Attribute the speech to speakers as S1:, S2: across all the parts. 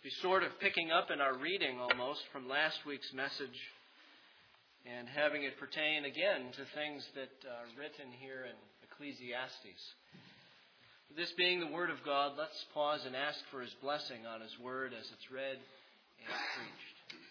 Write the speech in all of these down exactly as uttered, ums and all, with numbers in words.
S1: be sort of picking up in our reading almost from last week's message and having it pertain again to things that are written here in Ecclesiastes. This being the Word of God, let's pause and ask for His blessing on His Word as it's read and preached.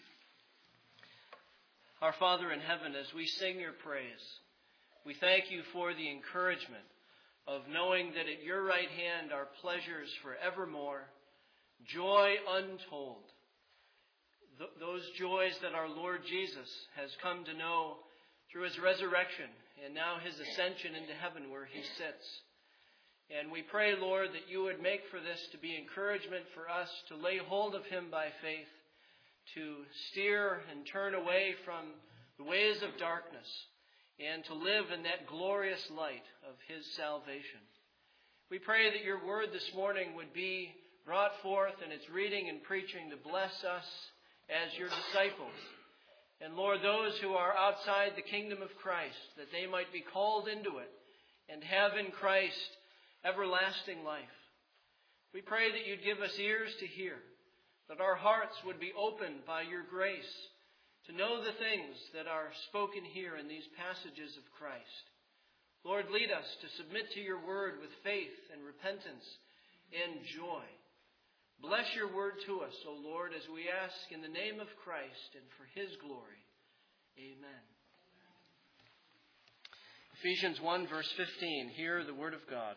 S1: Our Father in heaven, as we sing Your praise, we thank You for the encouragement of knowing that at Your right hand are pleasures forevermore, joy untold. Th- those joys that our Lord Jesus has come to know through His resurrection and now His ascension into heaven where He sits. And we pray, Lord, that You would make for this to be encouragement for us to lay hold of Him by faith, to steer and turn away from the ways of darkness, and to live in that glorious light of His salvation. We pray that Your word this morning would be brought forth in its reading and preaching to bless us as Your disciples. And Lord, those who are outside the kingdom of Christ, that they might be called into it and have in Christ everlasting life. We pray that You'd give us ears to hear, that our hearts would be opened by Your grace to know the things that are spoken here in these passages of Christ. Lord, lead us to submit to Your word with faith and repentance and joy. Bless Your word to us, O Lord, as we ask in the name of Christ and for His glory. Amen. Ephesians one, verse fifteen. Hear the word of God.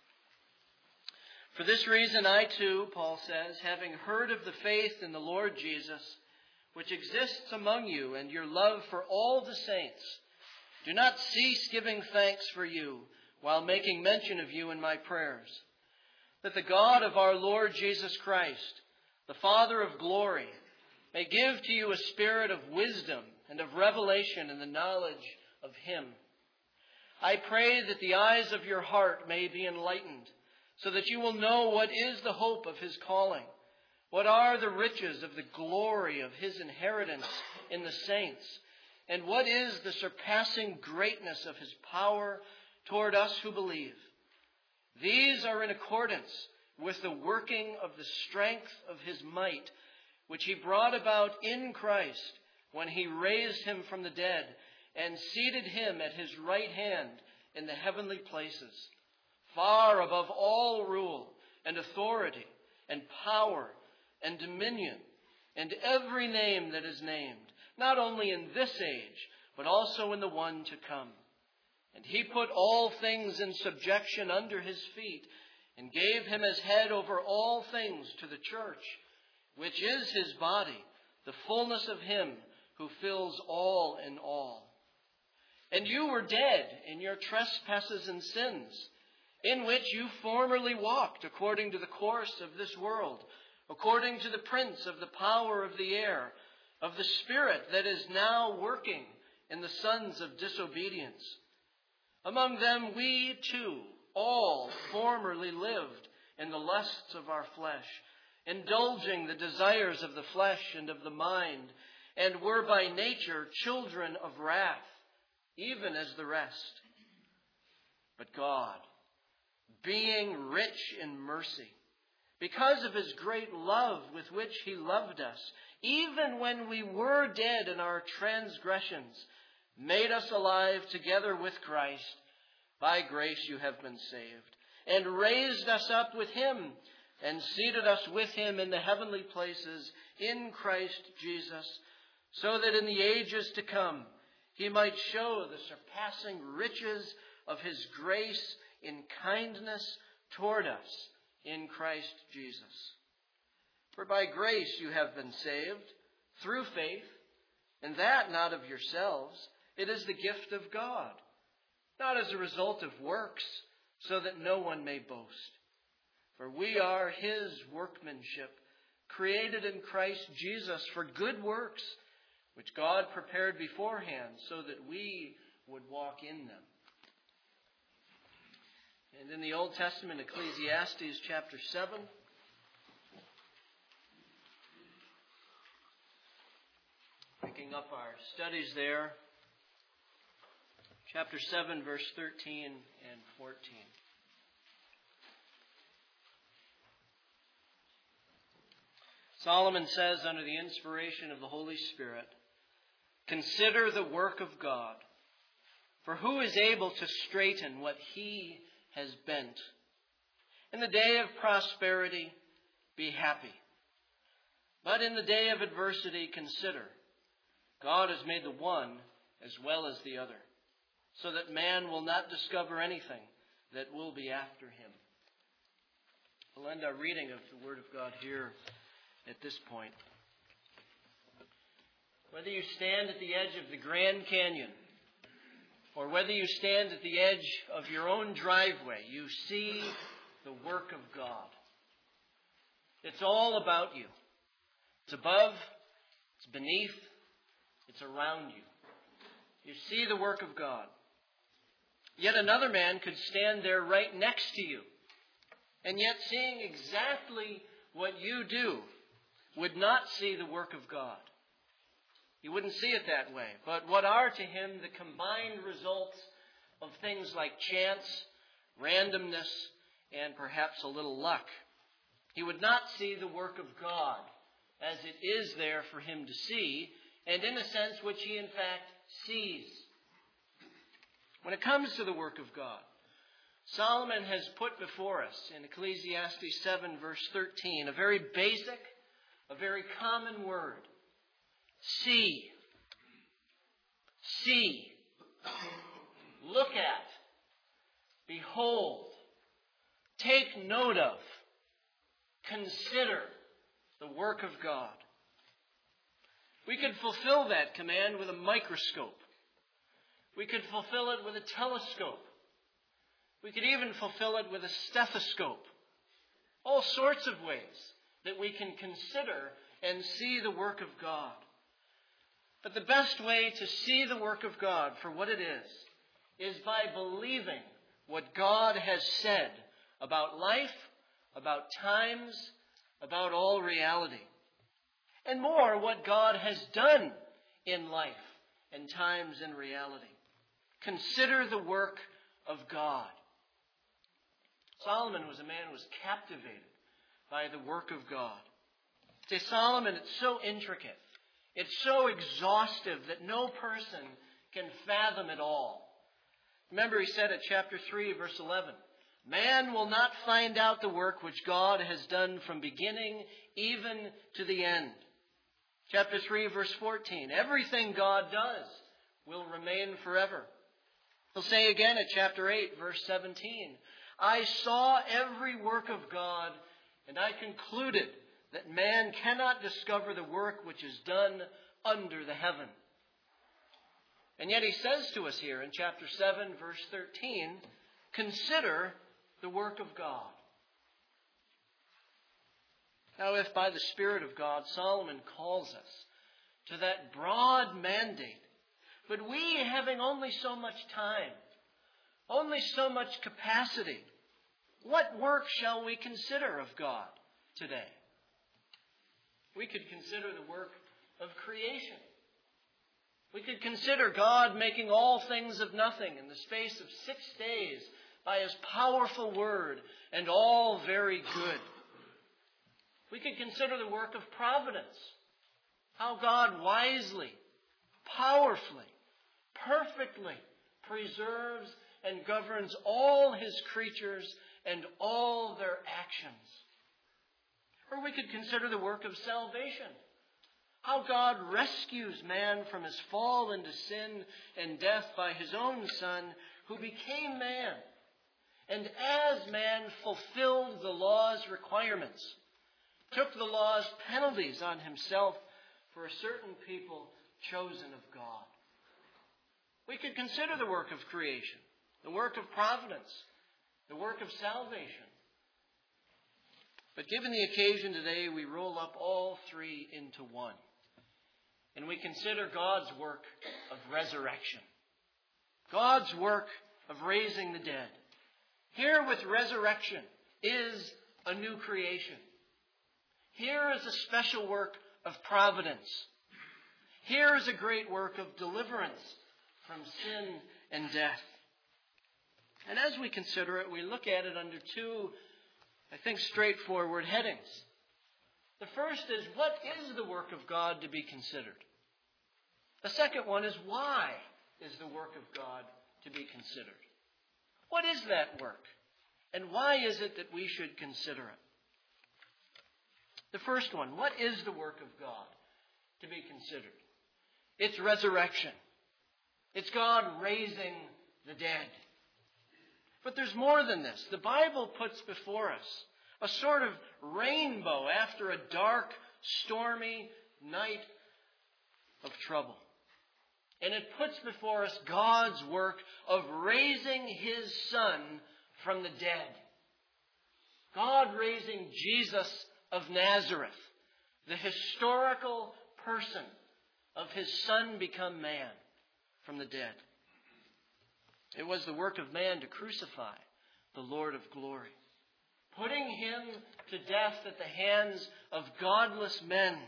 S1: For this reason I too, Paul says, having heard of the faith in the Lord Jesus, which exists among you, and your love for all the saints, do not cease giving thanks for you while making mention of you in my prayers, that the God of our Lord Jesus Christ, the Father of glory, may give to you a spirit of wisdom and of revelation in the knowledge of Him. I pray that the eyes of your heart may be enlightened, so that you will know what is the hope of His calling, what are the riches of the glory of His inheritance in the saints, and what is the surpassing greatness of His power toward us who believe. These are in accordance with the working of the strength of His might, which He brought about in Christ when He raised Him from the dead and seated Him at His right hand in the heavenly places, far above all rule and authority and power and dominion and every name that is named, not only in this age, but also in the one to come. And He put all things in subjection under His feet, and gave Him as head over all things to the church, which is His body, the fullness of Him who fills all in all. And you were dead in your trespasses and sins, in which you formerly walked according to the course of this world, according to the prince of the power of the air, of the spirit that is now working in the sons of disobedience. Among them we too all formerly lived in the lusts of our flesh, indulging the desires of the flesh and of the mind, and were by nature children of wrath, even as the rest. But God, being rich in mercy, because of His great love with which He loved us, even when we were dead in our transgressions, made us alive together with Christ. By grace you have been saved, and raised us up with Him, and seated us with Him in the heavenly places in Christ Jesus, so that in the ages to come He might show the surpassing riches of His grace in kindness toward us in Christ Jesus. For by grace you have been saved, through faith, and that not of yourselves. It is the gift of God, not as a result of works, so that no one may boast. For we are His workmanship, created in Christ Jesus for good works, which God prepared beforehand so that we would walk in them. And in the Old Testament, Ecclesiastes chapter seven, picking up our studies there, chapter seven, verse thirteen and fourteen. Solomon says, under the inspiration of the Holy Spirit, "Consider the work of God, for who is able to straighten what he has bent? In the day of prosperity, be happy. But in the day of adversity, consider, God has made the one as well as the other, so that man will not discover anything that will be after him." We'll end our reading of the Word of God here at this point. Whether you stand at the edge of the Grand Canyon, or whether you stand at the edge of your own driveway, you see the work of God. It's all about you. It's above, it's beneath, it's around you. You see the work of God. Yet another man could stand there right next to you, and yet seeing exactly what you do, would not see the work of God. He wouldn't see it that way. But what are to him the combined results of things like chance, randomness, and perhaps a little luck? He would not see the work of God as it is there for him to see, and in a sense which he in fact sees. When it comes to the work of God, Solomon has put before us in Ecclesiastes seven verse thirteen a very basic, a very common word. See. See. Look at. Behold. Take note of. Consider the work of God. We could fulfill that command with a microscope. We could fulfill it with a telescope. We could even fulfill it with a stethoscope. All sorts of ways that we can consider and see the work of God. But the best way to see the work of God for what it is, is by believing what God has said about life, about times, about all reality. And more, what God has done in life and times and reality. Consider the work of God. Solomon was a man who was captivated by the work of God. Say, Solomon, it's so intricate. It's so exhaustive that no person can fathom it all. Remember, he said at chapter three, verse eleven, "Man will not find out the work which God has done from beginning even to the end." Chapter three, verse fourteen, "Everything God does will remain forever." He'll say again at chapter eight, verse seventeen, "I saw every work of God, and I concluded that man cannot discover the work which is done under the heaven." And yet he says to us here in chapter seven, verse thirteen, "Consider the work of God." Now, if by the Spirit of God Solomon calls us to that broad mandate, but we having only so much time, only so much capacity, what work shall we consider of God today? We could consider the work of creation. We could consider God making all things of nothing in the space of six days by His powerful word, and all very good. We could consider the work of providence. How God wisely, powerfully, perfectly preserves and governs all His creatures and all their actions. Or we could consider the work of salvation. How God rescues man from his fall into sin and death by His own Son, who became man, and as man fulfilled the law's requirements, took the law's penalties on Himself for a certain people chosen of God. We could consider the work of creation, the work of providence, the work of salvation. But given the occasion today, we roll up all three into one. And we consider God's work of resurrection. God's work of raising the dead. Here with resurrection is a new creation. Here is a special work of providence. Here is a great work of deliverance from sin and death. And as we consider it, we look at it under two, I think, straightforward headings. The first is, what is the work of God to be considered? The second one is, why is the work of God to be considered? What is that work? And why is it that we should consider it? The first one, what is the work of God to be considered? It's resurrection. It's God raising the dead. But there's more than this. The Bible puts before us a sort of rainbow after a dark, stormy night of trouble. And it puts before us God's work of raising His Son from the dead. God raising Jesus of Nazareth, the historical person of His Son become man from the dead. It was the work of man to crucify the Lord of glory, putting Him to death at the hands of godless men.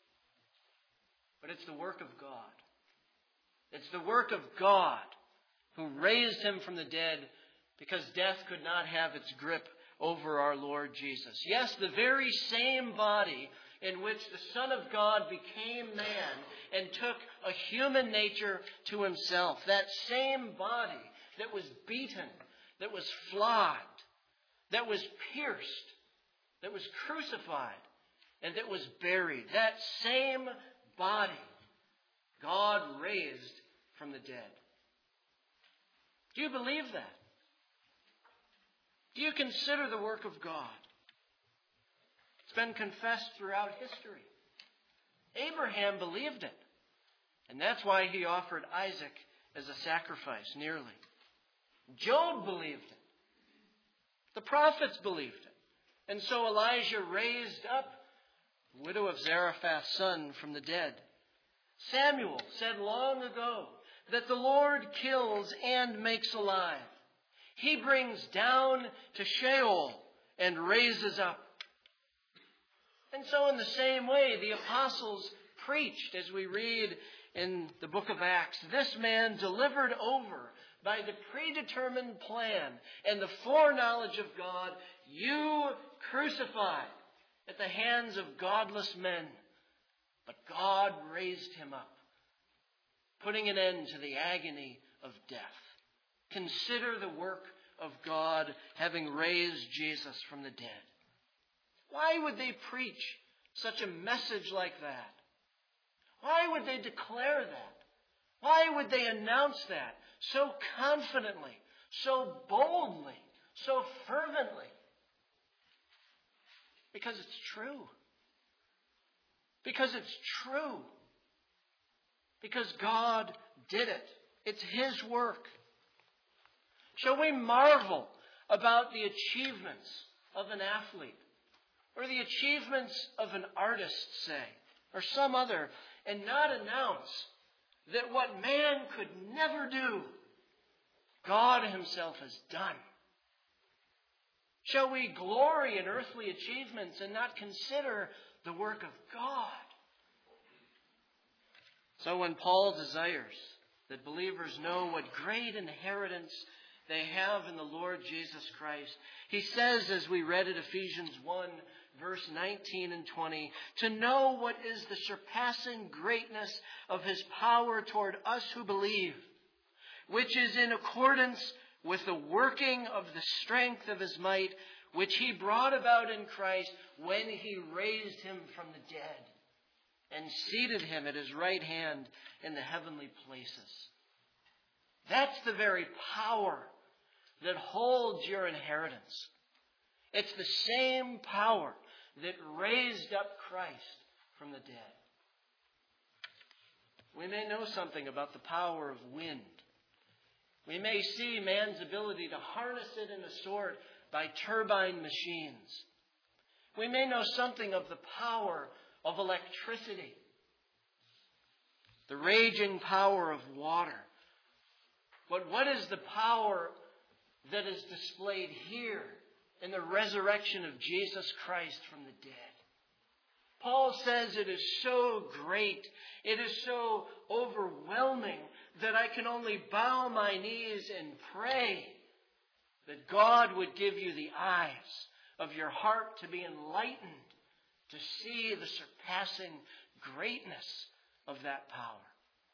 S1: But it's the work of God. It's the work of God who raised Him from the dead because death could not have its grip over our Lord Jesus. Yes, the very same body in which the Son of God became man and took a human nature to Himself. That same body that was beaten, that was flogged, that was pierced, that was crucified, and that was buried. That same body God raised from the dead. Do you believe that? Do you consider the work of God? It's been confessed throughout history. Abraham believed it. And that's why he offered Isaac as a sacrifice, nearly. Job believed it. The prophets believed it. And so Elijah raised up the widow of Zarephath's son from the dead. Samuel said long ago that the Lord kills and makes alive. He brings down to Sheol and raises up. And so in the same way, the apostles preached, as we read in the book of Acts, this man delivered over by the predetermined plan and the foreknowledge of God, you crucified at the hands of godless men. But God raised Him up, putting an end to the agony of death. Consider the work of God having raised Jesus from the dead. Why would they preach such a message like that? Why would they declare that? Why would they announce that so confidently, so boldly, so fervently? Because it's true. Because it's true. Because God did it. It's His work. Shall we marvel about the achievements of an athlete, or the achievements of an artist, say, or some other, and not announce that what man could never do, God Himself has done? Shall we glory in earthly achievements and not consider the work of God? So when Paul desires that believers know what great inheritance they have in the Lord Jesus Christ, he says, as we read at Ephesians one, verse nineteen and twenty, to know what is the surpassing greatness of His power toward us who believe, which is in accordance with the working of the strength of His might, which He brought about in Christ when He raised Him from the dead and seated Him at His right hand in the heavenly places. That's the very power that holds your inheritance. It's the same power that raised up Christ from the dead. We may know something about the power of wind. We may see man's ability to harness it in a sort by turbine machines. We may know something of the power of electricity, the raging power of water. But what is the power that is displayed here in the resurrection of Jesus Christ from the dead? Paul says it is so great, it is so overwhelming that I can only bow my knees and pray that God would give you the eyes of your heart to be enlightened, to see the surpassing greatness of that power.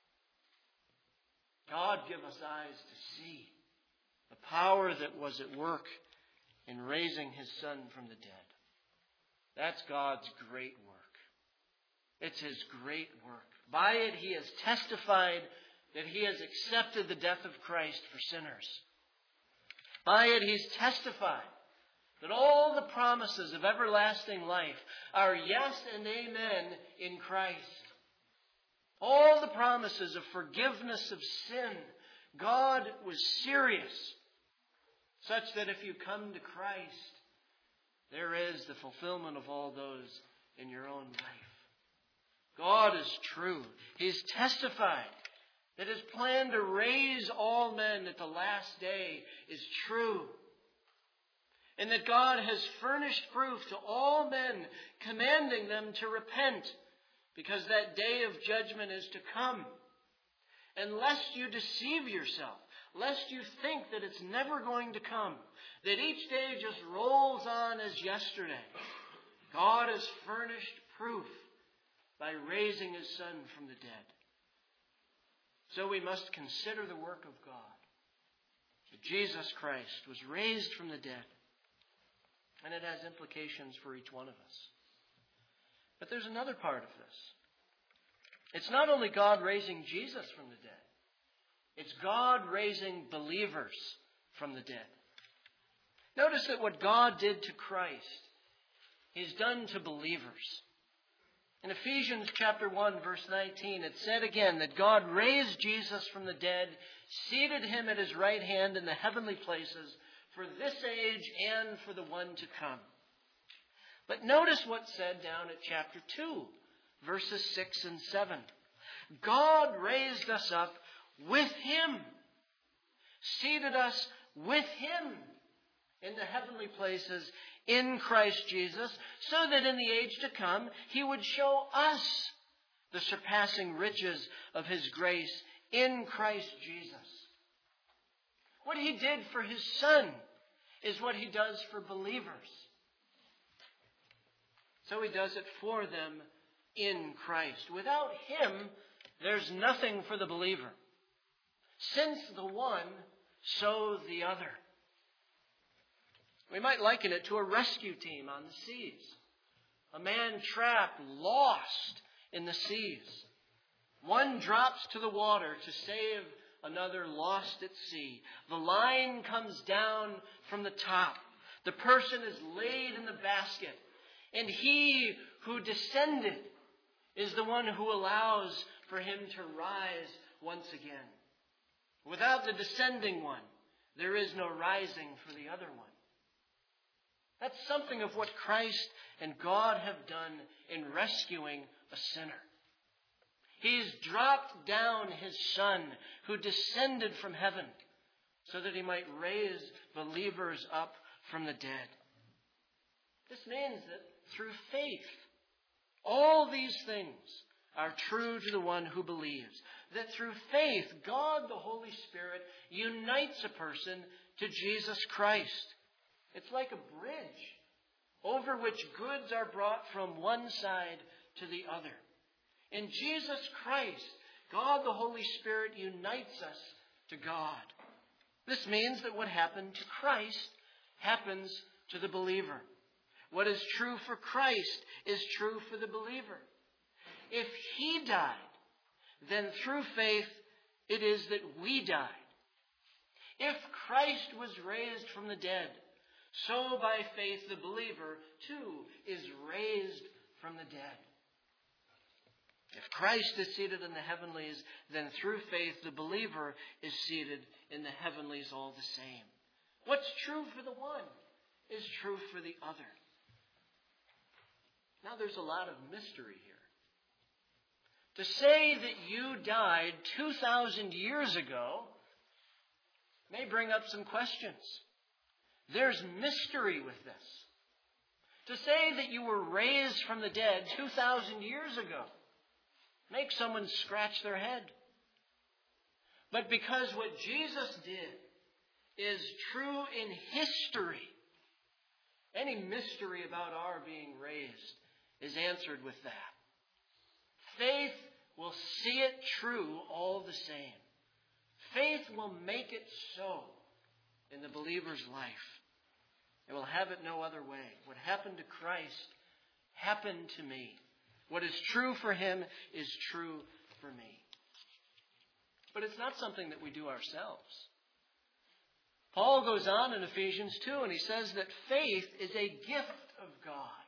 S1: God, give us eyes to see the power that was at work in raising his Son from the dead. That's God's great work. It's his great work. By it he has testified that he has accepted the death of Christ for sinners. By it he's testified that all the promises of everlasting life are yes and amen in Christ. All the promises of forgiveness of sin, God was serious, such that if you come to Christ, there is the fulfillment of all those in your own life. God is true. He's testified that his plan to raise all men at the last day is true. And that God has furnished proof to all men, commanding them to repent, because that day of judgment is to come. And lest you deceive yourself, lest you think that it's never going to come, that each day just rolls on as yesterday, God has furnished proof by raising his Son from the dead. So we must consider the work of God. That Jesus Christ was raised from the dead. And it has implications for each one of us. But there's another part of this. It's not only God raising Jesus from the dead. It's God raising believers from the dead. Notice that what God did to Christ, he's done to believers. In Ephesians chapter one, verse nineteen, it said again that God raised Jesus from the dead, seated him at his right hand in the heavenly places, for this age and for the one to come. But notice what's said down at chapter two, verses six and seven. God raised us up with him, seated us with him in the heavenly places in Christ Jesus, so that in the age to come he would show us the surpassing riches of his grace in Christ Jesus. What he did for his Son is what he does for believers. So he does it for them in Christ. Without him, there's nothing for the believer. Since the one, so the other. We might liken it to a rescue team on the seas. A man trapped, lost in the seas. One drops to the water to save another lost at sea. The line comes down from the top. The person is laid in the basket. And he who descended is the one who allows for him to rise once again. Without the descending one, there is no rising for the other one. That's something of what Christ and God have done in rescuing a sinner. He's dropped down his Son who descended from heaven so that he might raise believers up from the dead. This means that through faith, all these things are true to the one who believes. That through faith, God the Holy Spirit unites a person to Jesus Christ. It's like a bridge over which goods are brought from one side to the other. In Jesus Christ, God the Holy Spirit unites us to God. This means that what happened to Christ happens to the believer. What is true for Christ is true for the believer. If he died, then through faith it is that we died. If Christ was raised from the dead, so by faith the believer too is raised from the dead. If Christ is seated in the heavenlies, then through faith the believer is seated in the heavenlies all the same. What's true for the one is true for the other. Now there's a lot of mystery here. To say that you died two thousand years ago may bring up some questions. There's mystery with this. To say that you were raised from the dead two thousand years ago makes someone scratch their head. But because what Jesus did is true in history, any mystery about our being raised is answered with that. Faith will see it true all the same. Faith will make it so in the believer's life. It will have it no other way. What happened to Christ happened to me. What is true for him is true for me. But it's not something that we do ourselves. Paul goes on in Ephesians two and he says that faith is a gift of God.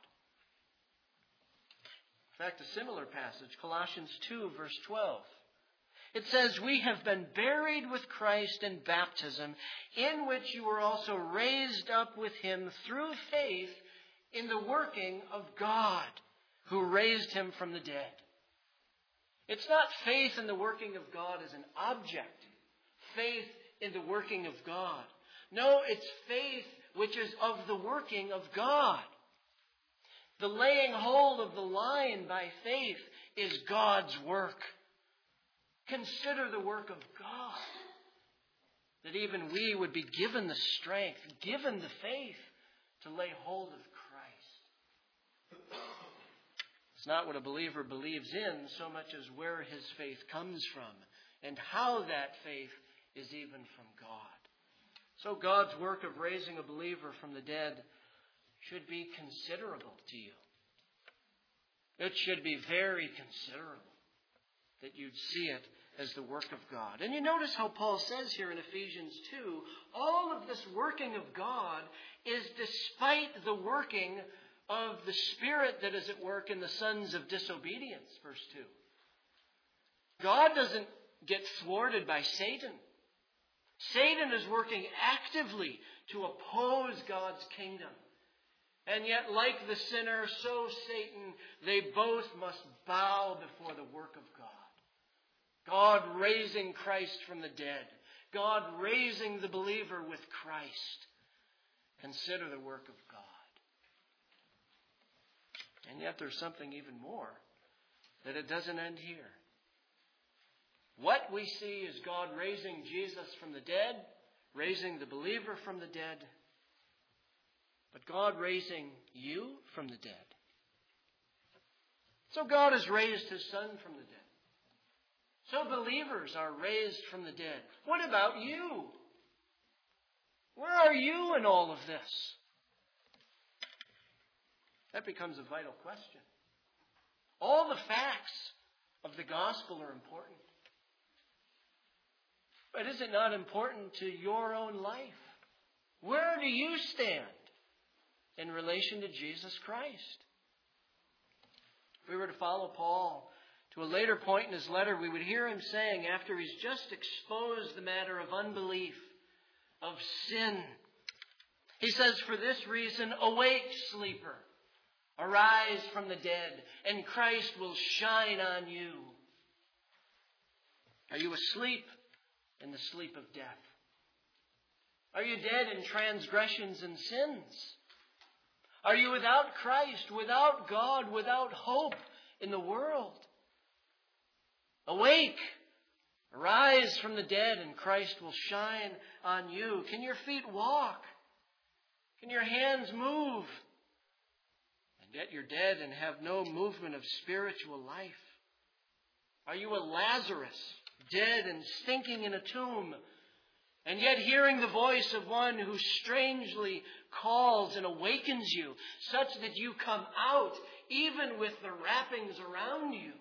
S1: In fact, a similar passage, Colossians two, verse twelve. It says, we have been buried with Christ in baptism, in which you were also raised up with him through faith in the working of God, who raised him from the dead. It's not faith in the working of God as an object, faith in the working of God. No, it's faith which is of the working of God. The laying hold of the line by faith is God's work. Consider the work of God. That even we would be given the strength, given the faith to lay hold of Christ. It's not what a believer believes in so much as where his faith comes from and how that faith is even from God. So God's work of raising a believer from the dead should be considerable to you. It should be very considerable that you'd see it as the work of God. And you notice how Paul says here in Ephesians two, all of this working of God is despite the working of the Spirit that is at work in the sons of disobedience, verse two. God doesn't get thwarted by Satan. Satan is working actively to oppose God's kingdom. And yet, like the sinner, so Satan, they both must bow before the work of God. God raising Christ from the dead. God raising the believer with Christ. Consider the work of God. And yet there's something even more, that it doesn't end here. What we see is God raising Jesus from the dead, raising the believer from the dead, but God raising you from the dead. So God has raised his Son from the dead. So believers are raised from the dead. What about you? Where are you in all of this? That becomes a vital question. All the facts of the gospel are important. But is it not important to your own life? Where do you stand in relation to Jesus Christ? If we were to follow Paul to a later point in his letter, we would hear him saying, after he's just exposed the matter of unbelief, of sin, he says, for this reason, awake, sleeper, arise from the dead, and Christ will shine on you. Are you asleep in the sleep of death? Are you dead in transgressions and sins? Are you without Christ, without God, without hope in the world? Awake, arise from the dead, and Christ will shine on you. Can your feet walk? Can your hands move? And yet you're dead and have no movement of spiritual life. Are you a Lazarus, dead and stinking in a tomb, and yet hearing the voice of one who strangely calls and awakens you, such that you come out even with the wrappings around you?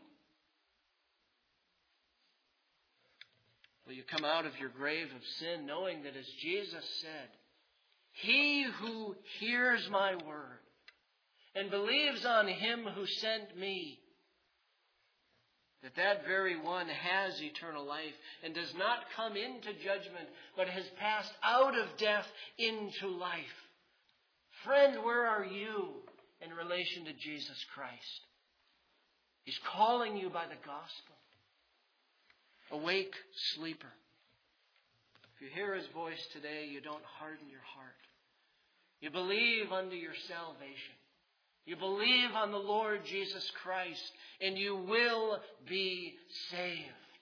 S1: Will you come out of your grave of sin knowing that, as Jesus said, he who hears my word and believes on him who sent me, that that very one has eternal life and does not come into judgment, but has passed out of death into life? Friend, where are you in relation to Jesus Christ? He's calling you by the gospel. Awake, sleeper. If you hear his voice today, you don't harden your heart. You believe unto your salvation. You believe on the Lord Jesus Christ, and you will be saved.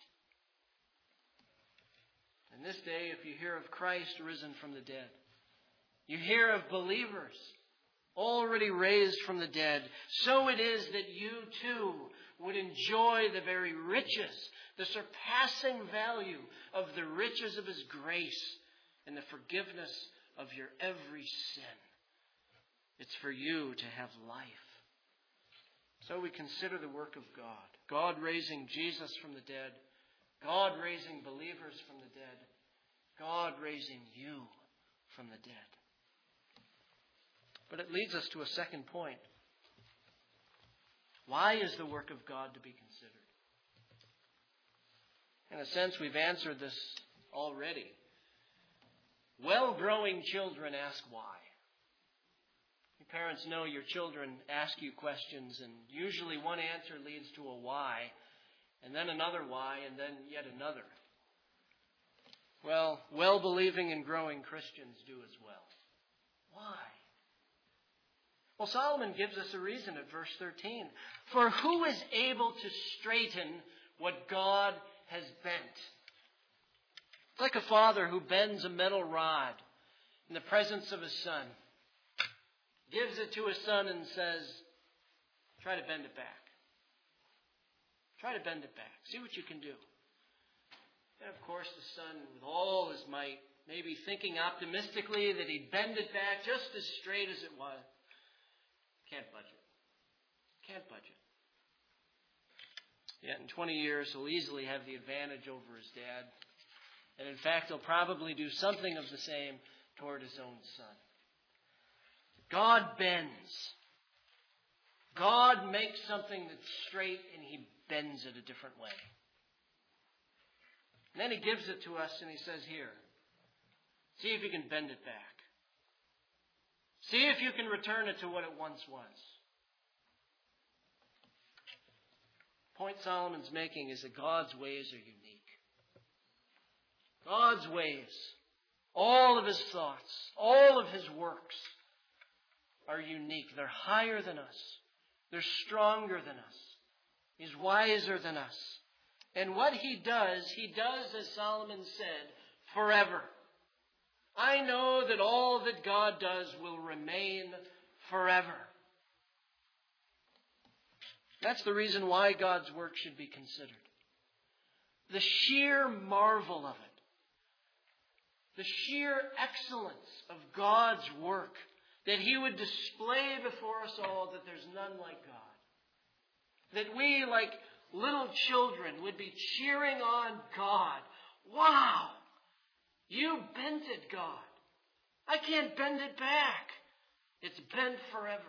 S1: And this day, if you hear of Christ risen from the dead, you hear of believers already raised from the dead, so it is that you too would enjoy the very riches, the surpassing value of the riches of His grace and the forgiveness of your every sin. It's for you to have life. So we consider the work of God. God raising Jesus from the dead. God raising believers from the dead. God raising you from the dead. But it leads us to a second point. Why is the work of God to be considered? In a sense, we've answered this already. Well-growing children ask why. You parents know your children ask you questions, and usually one answer leads to a why, and then another why, and then yet another. Well, well-believing and growing Christians do as well. Why? Well, Solomon gives us a reason at verse thirteen. For who is able to straighten what God has bent? It's like a father who bends a metal rod in the presence of his son. Gives it to his son and says, try to bend it back. Try to bend it back. See what you can do. And of course the son, with all his might, maybe thinking optimistically that he'd bend it back just as straight as it was. Can't budge it. Can't budge it. Yet in twenty years, he'll easily have the advantage over his dad. And in fact, he'll probably do something of the same toward his own son. God bends. God makes something that's straight and He bends it a different way. And then He gives it to us and He says, here, see if you can bend it back. See if you can return it to what it once was. The point Solomon's making is that God's ways are unique. God's ways, all of His thoughts, all of His works are unique. They're higher than us. They're stronger than us. He's wiser than us. And what He does, He does, as Solomon said, forever. I know that all that God does will remain forever. That's the reason why God's work should be considered. The sheer marvel of it. The sheer excellence of God's work. That He would display before us all that there's none like God. That we, like little children, would be cheering on God. Wow! You bent it, God. I can't bend it back. It's bent forever.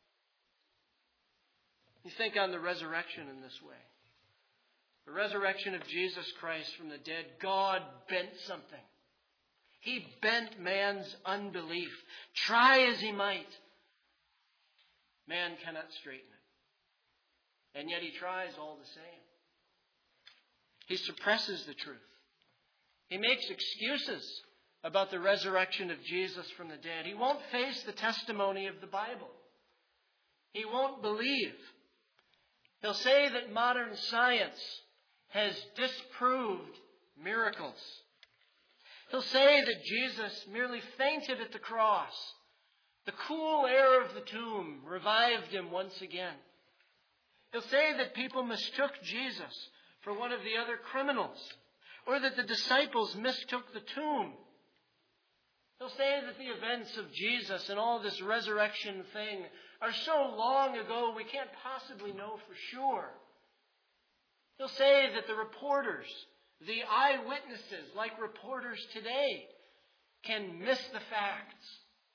S1: You think on the resurrection in this way. The resurrection of Jesus Christ from the dead, God bent something. He bent man's unbelief. Try as he might, man cannot straighten it. And yet he tries all the same. He suppresses the truth. He makes excuses about the resurrection of Jesus from the dead. He won't face the testimony of the Bible. He won't believe. He'll say that modern science has disproved miracles. He'll say that Jesus merely fainted at the cross. The cool air of the tomb revived Him once again. He'll say that people mistook Jesus for one of the other criminals, or that the disciples mistook the tomb. He'll say that the events of Jesus and all this resurrection thing are so long ago we can't possibly know for sure. He'll say that the reporters, the eyewitnesses, like reporters today, can miss the facts.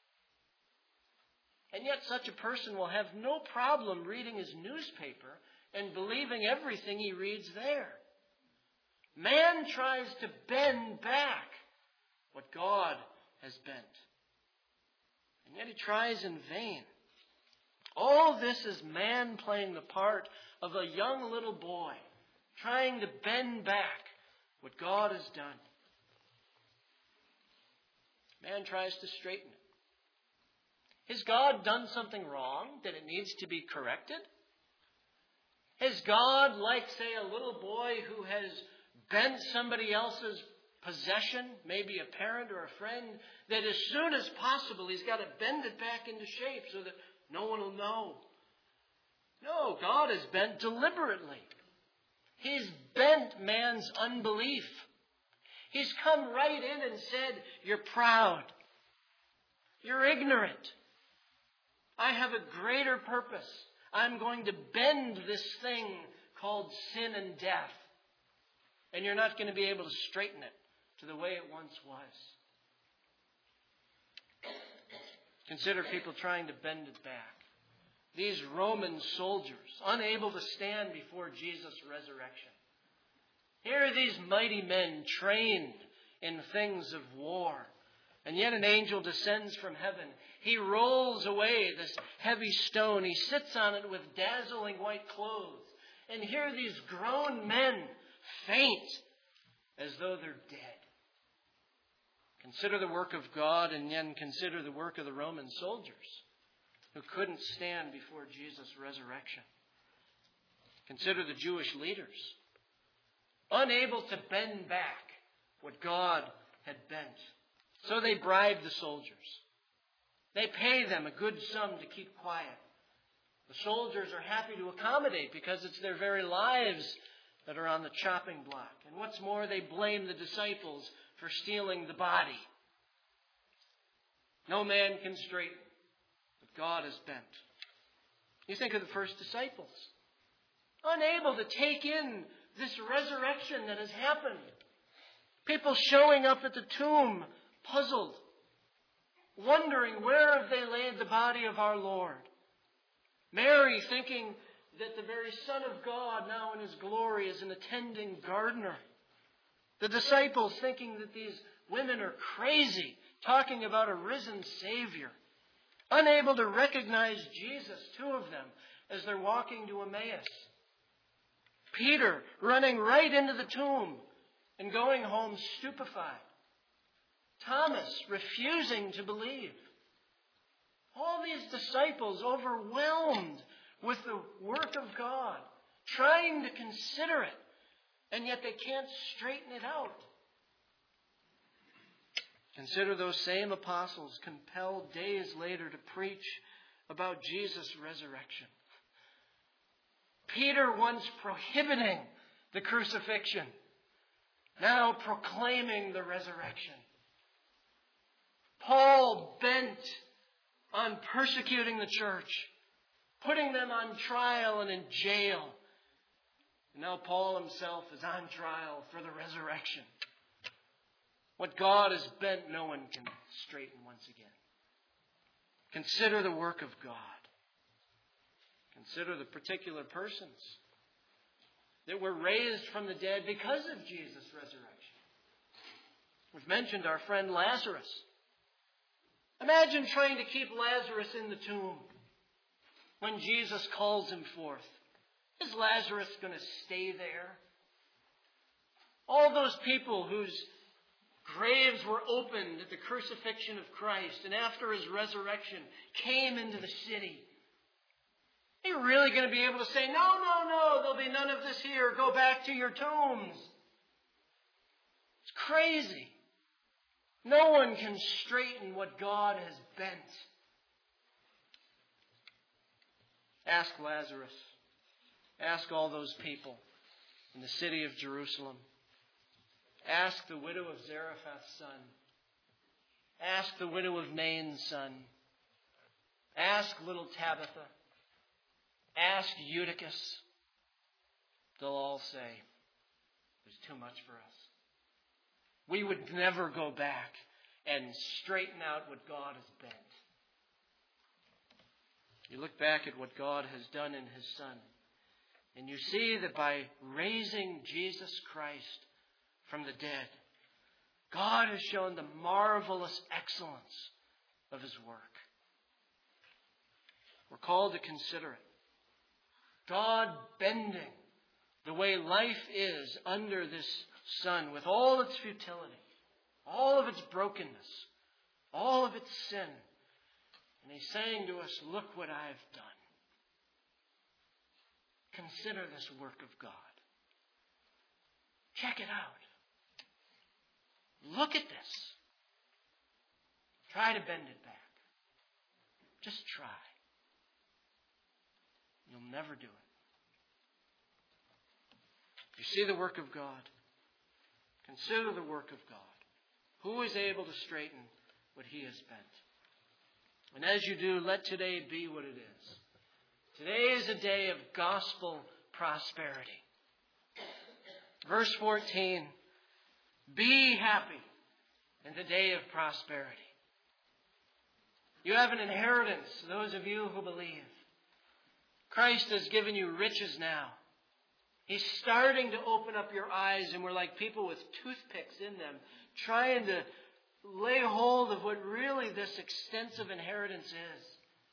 S1: And yet such a person will have no problem reading his newspaper and believing everything he reads there. Man tries to bend back what God has bent. And yet he tries in vain. All this is man playing the part of a young little boy, trying to bend back what God has done. Man tries to straighten it. Has God done something wrong that it needs to be corrected? Has God, like, say, a little boy who has bent somebody else's possession, maybe a parent or a friend, that as soon as possible he's got to bend it back into shape so that no one will know. No, God has bent deliberately. He's bent man's unbelief. He's come right in and said, you're proud. You're ignorant. I have a greater purpose. I'm going to bend this thing called sin and death. And you're not going to be able to straighten it to the way it once was. Consider people trying to bend it back. These Roman soldiers, unable to stand before Jesus' resurrection. Here are these mighty men trained in things of war. And yet an angel descends from heaven. He rolls away this heavy stone. He sits on it with dazzling white clothes. And here these grown men faint as though they're dead. Consider the work of God, and then consider the work of the Roman soldiers who couldn't stand before Jesus' resurrection. Consider the Jewish leaders, unable to bend back what God had bent. So they bribe the soldiers. They pay them a good sum to keep quiet. The soldiers are happy to accommodate because it's their very lives that are on the chopping block. And what's more, they blame the disciples for stealing the body. No man can straighten, but God is bent. You think of the first disciples, unable to take in this resurrection that has happened. People showing up at the tomb, puzzled, wondering where have they laid the body of our Lord. Mary thinking that the very Son of God now in His glory is an attending gardener. The disciples thinking that these women are crazy, talking about a risen Savior. Unable to recognize Jesus, two of them, as they're walking to Emmaus. Peter running right into the tomb and going home stupefied. Thomas refusing to believe. All these disciples overwhelmed with the work of God, trying to consider it, and yet they can't straighten it out. Consider those same apostles compelled days later to preach about Jesus' resurrection. Peter once prohibiting the crucifixion, now proclaiming the resurrection. Paul bent on persecuting the church, putting them on trial and in jail. And now Paul himself is on trial for the resurrection. What God has bent, no one can straighten once again. Consider the work of God. Consider the particular persons that were raised from the dead because of Jesus' resurrection. We've mentioned our friend Lazarus. Imagine trying to keep Lazarus in the tomb when Jesus calls him forth. Is Lazarus going to stay there? All those people whose graves were opened at the crucifixion of Christ and after His resurrection came into the city. Are you really going to be able to say, no, no, no, there'll be none of this here. Go back to your tombs. It's crazy. No one can straighten what God has bent. Ask Lazarus. Ask all those people in the city of Jerusalem. Ask the widow of Zarephath's son. Ask the widow of Nain's son. Ask little Tabitha. Ask Eutychus. They'll all say, there's too much for us. We would never go back and straighten out what God has bent. You look back at what God has done in His Son, and you see that by raising Jesus Christ from the dead, God has shown the marvelous excellence of His work. We're called to consider it. God bending the way life is under this sun with all its futility, all of its brokenness, all of its sin. And He's saying to us, look what I've done. Consider this work of God. Check it out. Look at this. Try to bend it back. Just try. You'll never do it. You see the work of God. Consider the work of God. Who is able to straighten what He has bent? And as you do, let today be what it is. Today is a day of gospel prosperity. Verse fourteen, be happy in the day of prosperity. You have an inheritance, those of you who believe. Christ has given you riches now. He's starting to open up your eyes, and we're like people with toothpicks in them, trying to lay hold of what really this extensive inheritance is.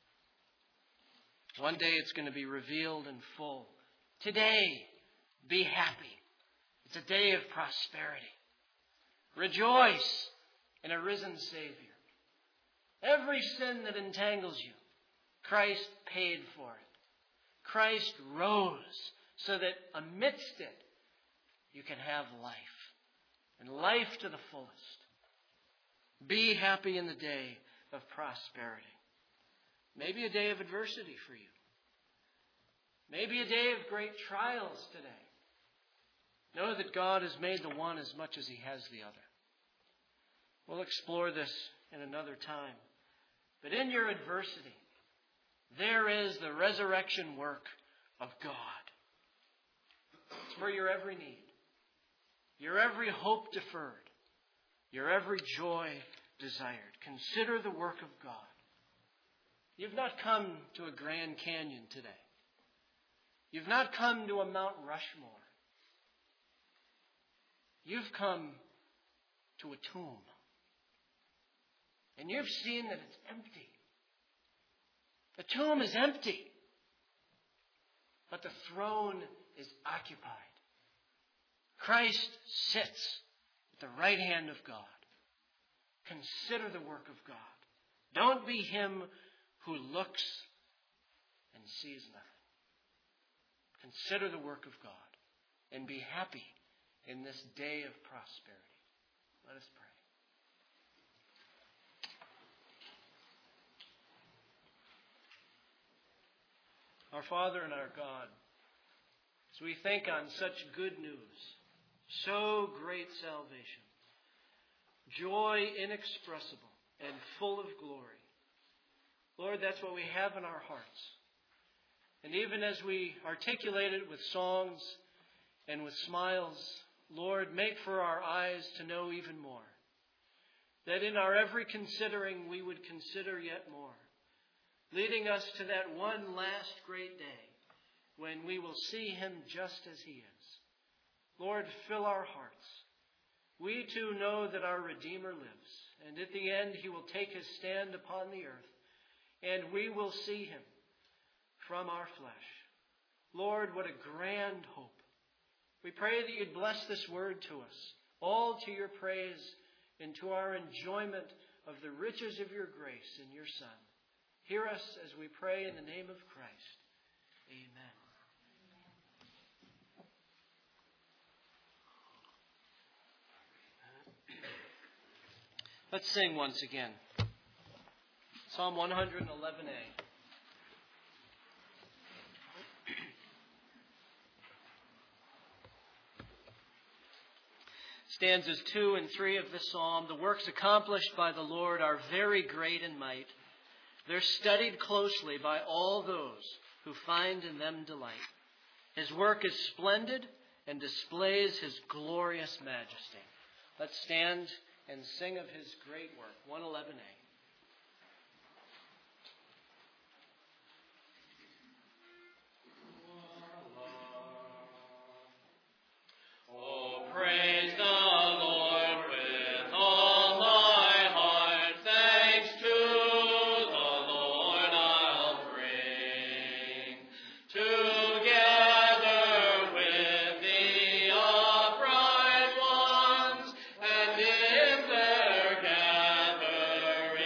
S1: One day it's going to be revealed in full. Today, be happy. It's a day of prosperity. Rejoice in a risen Savior. Every sin that entangles you, Christ paid for it. Christ rose so that amidst it, you can have life. And life to the fullest. Be happy in the day of prosperity. Maybe a day of adversity for you. Maybe a day of great trials today. Know that God has made the one as much as He has the other. We'll explore this in another time. But in your adversity, there is the resurrection work of God. It's for your every need, your every hope deferred, your every joy desired. Consider the work of God. You've not come to a Grand Canyon today. You've not come to a Mount Rushmore. You've come to a tomb. And you've seen that it's empty. The tomb is empty. But the throne is occupied. Christ sits at the right hand of God. Consider the work of God. Don't be him who looks and sees nothing. Consider the work of God and be happy in this day of prosperity. Let us pray. Our Father and our God, as we think on such good news, so great salvation, joy inexpressible and full of glory, Lord, that's what we have in our hearts. And even as we articulate it with songs and with smiles, Lord, make for our eyes to know even more. That in our every considering we would consider yet more. Leading us to that one last great day when we will see Him just as He is. Lord, fill our hearts. We too know that our Redeemer lives. And at the end He will take His stand upon the earth. And we will see Him from our flesh. Lord, what a grand hope. We pray that You'd bless this word to us, all to Your praise and to our enjoyment of the riches of Your grace in Your Son. Hear us as we pray in the name of Christ. Amen. Let's sing once again. Psalm one eleven A. Stanzas two and three of this psalm. The works accomplished by the Lord are very great in might. They're studied closely by all those who find in them delight. His work is splendid and displays His glorious majesty. Let's stand and sing of His great work. one eleven A.
S2: Together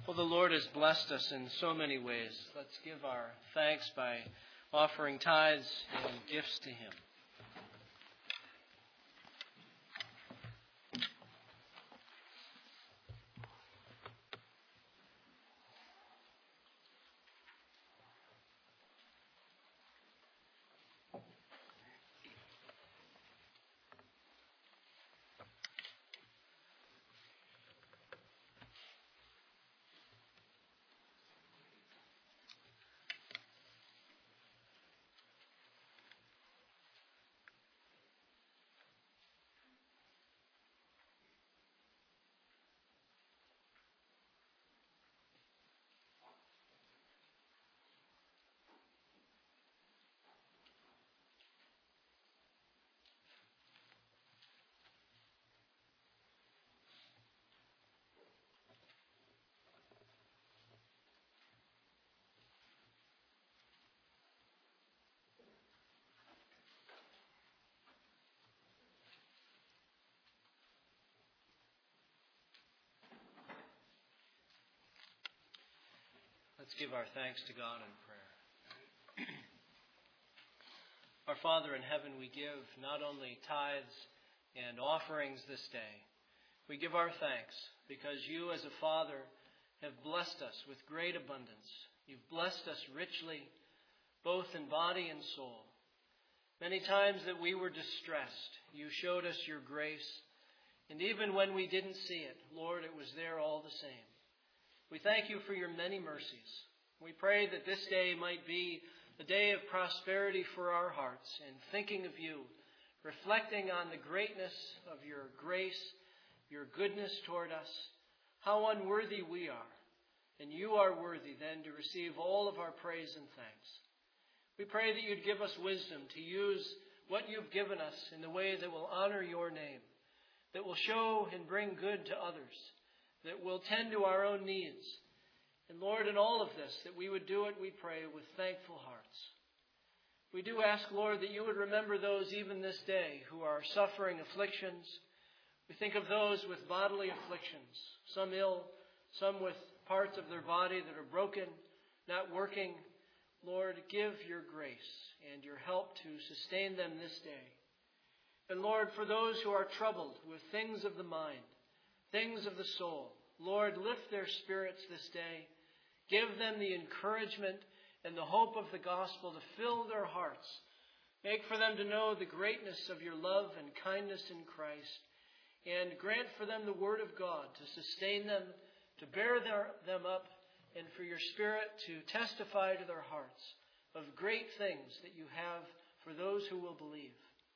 S1: Well, the Lord has blessed us in so many ways. Let's give our thanks by offering tithes and gifts to Him. Let's give our thanks to God in prayer. Our Father in heaven, we give not only tithes and offerings this day, we give our thanks because you as a Father have blessed us with great abundance. You've blessed us richly, both in body and soul. Many times that we were distressed, you showed us your grace, and even when we didn't see it, Lord, it was there all the same. We thank you for your many mercies. We pray that this day might be a day of prosperity for our hearts in thinking of you, reflecting on the greatness of your grace, your goodness toward us, how unworthy we are. And you are worthy then to receive all of our praise and thanks. We pray that you'd give us wisdom to use what you've given us in the way that will honor your name, that will show and bring good to others, that will tend to our own needs. And Lord, in all of this, that we would do it, we pray, with thankful hearts. We do ask, Lord, that you would remember those even this day who are suffering afflictions. We think of those with bodily afflictions, some ill, some with parts of their body that are broken, not working. Lord, give your grace and your help to sustain them this day. And Lord, for those who are troubled with things of the mind, things of the soul, Lord, lift their spirits this day. Give them the encouragement and the hope of the gospel to fill their hearts. Make for them to know the greatness of your love and kindness in Christ. And grant for them the word of God to sustain them, to bear their, them up, and for your Spirit to testify to their hearts of great things that you have for those who will believe.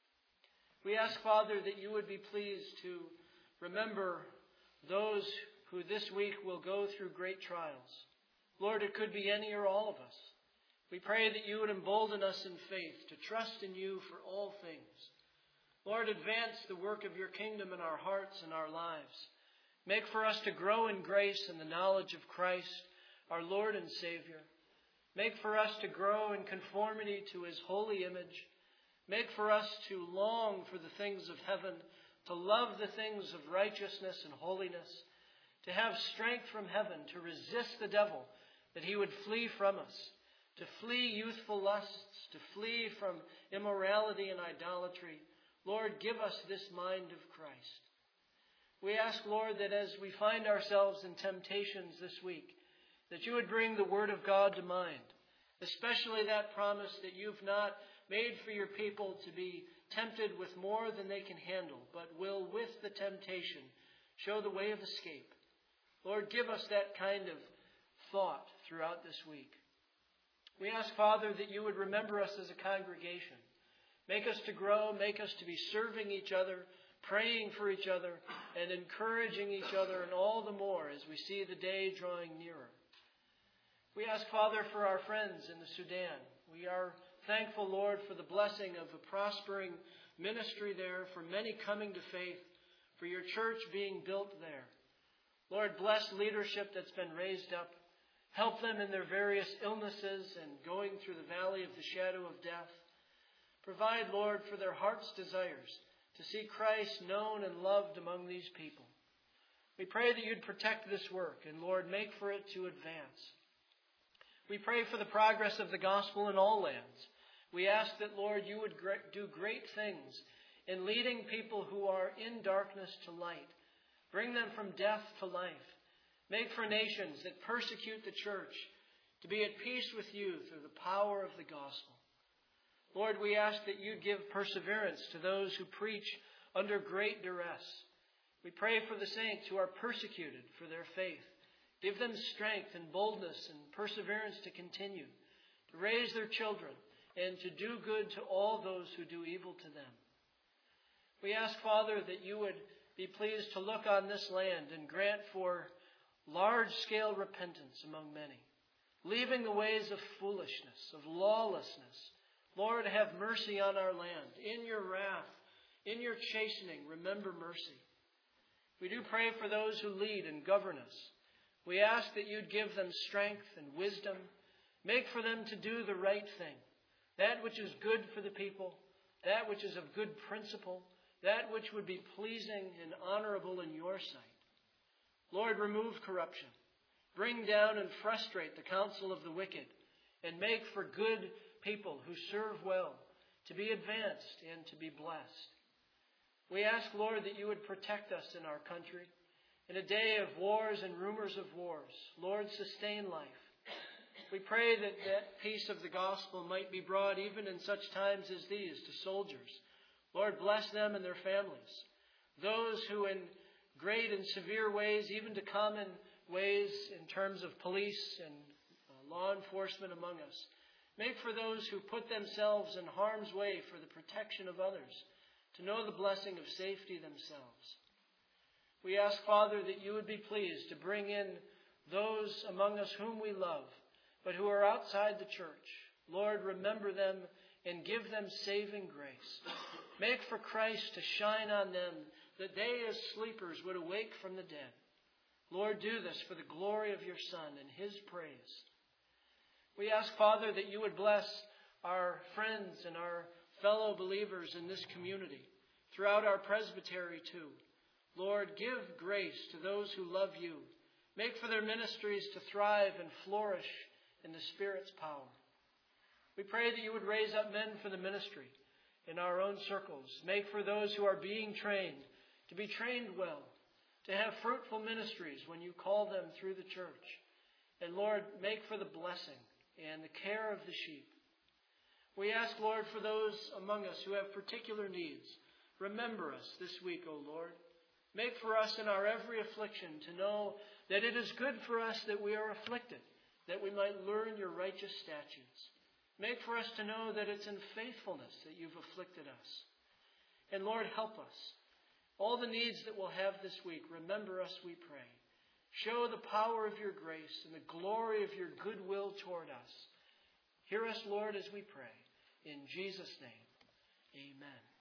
S1: We ask, Father, that you would be pleased to remember those who this week will go through great trials. Lord, it could be any or all of us. We pray that you would embolden us in faith to trust in you for all things. Lord, advance the work of your kingdom in our hearts and our lives. Make for us to grow in grace and the knowledge of Christ, our Lord and Savior. Make for us to grow in conformity to his holy image. Make for us to long for the things of heaven, to love the things of righteousness and holiness, to have strength from heaven, to resist the devil, that he would flee from us, to flee youthful lusts, to flee from immorality and idolatry. Lord, give us this mind of Christ. We ask, Lord, that as we find ourselves in temptations this week, that you would bring the word of God to mind, especially that promise that you've not made for your people to be tempted with more than they can handle, but will, with the temptation, show the way of escape. Lord, give us that kind of thought throughout this week. We ask, Father, that you would remember us as a congregation. Make us to grow, make us to be serving each other, praying for each other, and encouraging each other, and all the more as we see the day drawing nearer. We ask, Father, for our friends in the Sudan. We are thankful, Lord, for the blessing of a prospering ministry there, for many coming to faith, for your church being built there. Lord, bless leadership that's been raised up. Help them in their various illnesses and going through the valley of the shadow of death. Provide, Lord, for their heart's desires to see Christ known and loved among these people. We pray that you'd protect this work and, Lord, make for it to advance. We pray for the progress of the gospel in all lands. We ask that, Lord, you would do great things in leading people who are in darkness to light. Bring them from death to life. Make for nations that persecute the church to be at peace with you through the power of the gospel. Lord, we ask that you'd give perseverance to those who preach under great duress. We pray for the saints who are persecuted for their faith. Give them strength and boldness and perseverance to continue, to raise their children, and to do good to all those who do evil to them. We ask, Father, that you would be pleased to look on this land and grant for large-scale repentance among many, leaving the ways of foolishness, of lawlessness. Lord, have mercy on our land. In your wrath, in your chastening, remember mercy. We do pray for those who lead and govern us. We ask that you'd give them strength and wisdom. Make for them to do the right thing, that which is good for the people, that which is of good principle, that which would be pleasing and honorable in your sight. Lord, remove corruption. Bring down and frustrate the counsel of the wicked, and make for good people who serve well to be advanced and to be blessed. We ask, Lord, that you would protect us in our country. In a day of wars and rumors of wars, Lord, sustain life. We pray that that peace of the gospel might be brought even in such times as these to soldiers. Lord, bless them and their families. Those who in great and severe ways, even to common ways in terms of police and uh, law enforcement among us, make for those who put themselves in harm's way for the protection of others to know the blessing of safety themselves. We ask, Father, that you would be pleased to bring in those among us whom we love, but who are outside the church. Lord, remember them and give them saving grace. Make for Christ to shine on them, that they as sleepers would awake from the dead. Lord, do this for the glory of your Son and his praise. We ask, Father, that you would bless our friends and our fellow believers in this community, throughout our presbytery too. Lord, give grace to those who love you. Make for their ministries to thrive and flourish in the Spirit's power. We pray that you would raise up men for the ministry in our own circles. Make for those who are being trained to be trained well, to have fruitful ministries when you call them through the church. And Lord, make for the blessing and the care of the sheep. We ask, Lord, for those among us who have particular needs. Remember us this week, O Lord. Make for us in our every affliction to know that it is good for us that we are afflicted, that we might learn your righteous statutes. Make for us to know that it's in faithfulness that you've afflicted us. And Lord, help us. All the needs that we'll have this week, remember us, we pray. Show the power of your grace and the glory of your goodwill toward us. Hear us, Lord, as we pray. In Jesus' name, amen.